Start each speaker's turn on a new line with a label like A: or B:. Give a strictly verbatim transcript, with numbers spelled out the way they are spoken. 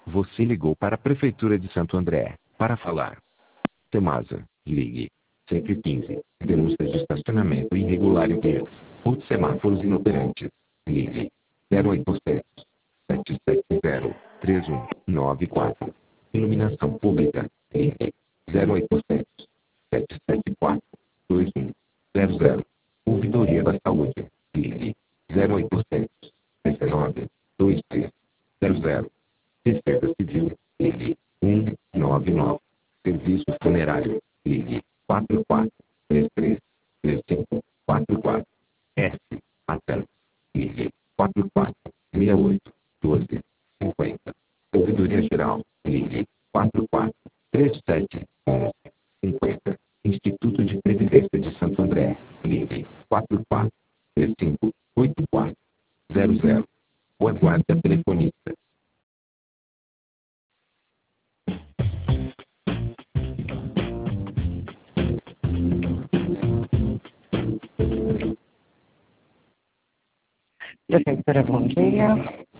A: Você ligou para a Prefeitura de Santo André, para falar. Temasa, ligue. cento e quinze. Denúncias de estacionamento irregular em vias. Ou de semáforos inoperantes. Ligue. zero oitocentos, sete sete zero, três um nove quatro. Iluminação pública. Ligue. zero oitocentos, sete sete quatro, dois um zero zero. Ouvidoria da Saúde. Ligue. zero oitocentos, dezenove, vinte e três, zero zero. Defesa Civil. Ligue. um nove nove. Serviço Funerário. Ligue. quatro quatro, três três, três cinco, quatro quatro. S. Atel. Ligue. quatro quatro, seis oito, doze, cinquenta. Ouvidoria Geral. Ligue. quatro quatro, três sete, onze, cinquenta. Instituto de Previdência de Santo André. Ligue. quatro quatro, três cinco, oito quatro, zero zero. Ou aguarde a telefonista.
B: Prefeitura, bom dia.